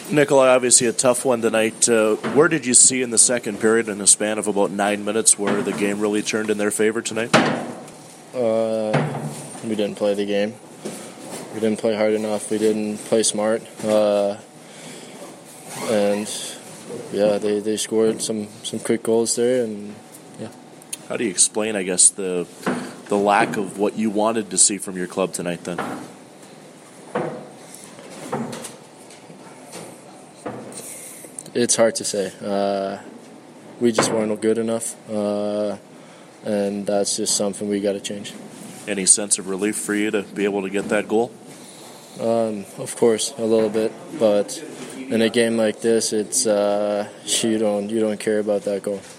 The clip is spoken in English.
Nikolai, obviously a tough one tonight. Where did you see in the second period, in a span of about 9 minutes, where the game really turned in their favor tonight? We didn't play the game. We didn't play hard enough. We didn't play smart. And yeah, they scored some quick goals there, and yeah. How do you explain, I guess, the lack of what you wanted to see from your club tonight then? It's hard to say. We just weren't good enough, and that's just something we got to change. Any sense of relief for you to be able to get that goal? Of course, a little bit, but in a game like this, it's you don't care about that goal.